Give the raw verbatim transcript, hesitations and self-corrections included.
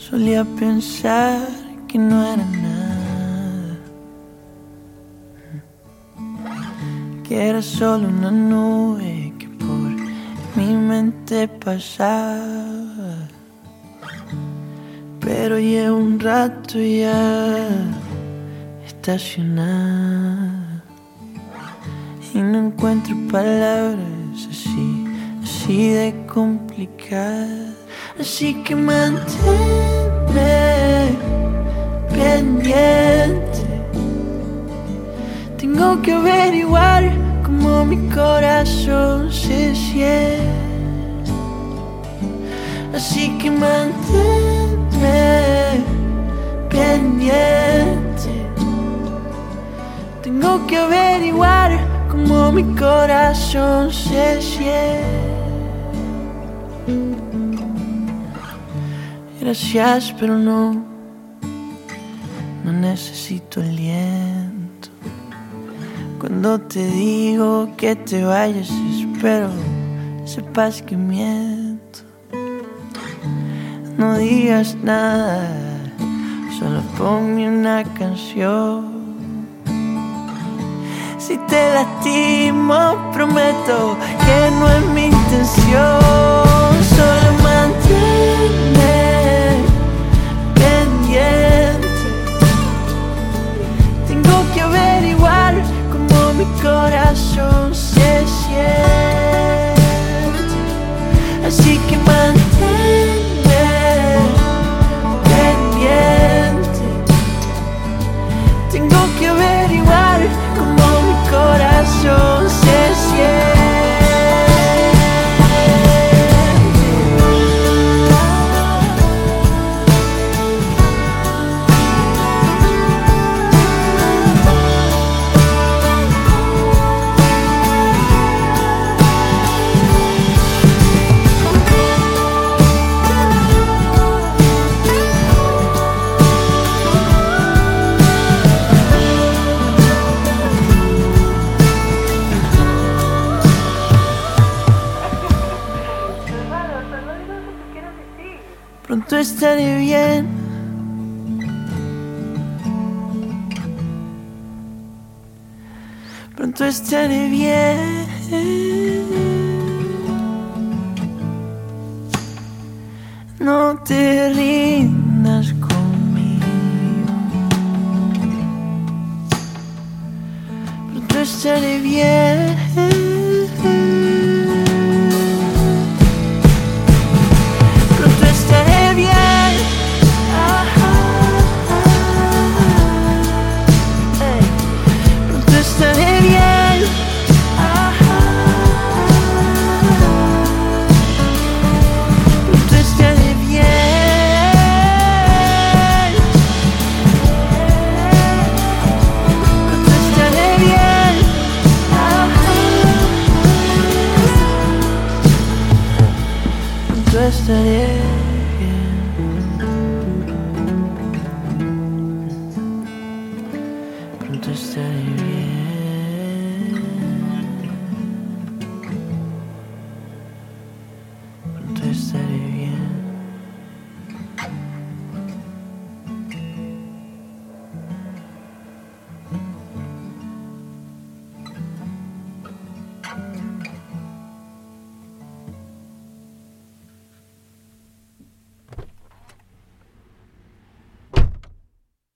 Solía pensar que no era nada, que era solo una nube que por mi mente pasaba. Pero llevo un rato ya estacionada y no encuentro palabras así, así de complicadas. Así que manténme pendiente. Tengo que averiguar cómo mi corazón se siente. Así que manténme pendiente. Tengo que averiguar cómo mi corazón se siente. Gracias, pero no, no necesito aliento. Cuando te digo que te vayas, espero sepas que miento. No digas nada, solo ponme una canción. Si te lastimo, prometo que no es mi intención. Solo manténme pendiente. Tengo que averiguar cómo mi corazón se siente. Así que manténme pendiente. Tengo que averiguar cómo mi corazón se siente. Pronto estaré bien. Pronto estaré bien. No te rindas conmigo. Pronto estaré bien. Estaré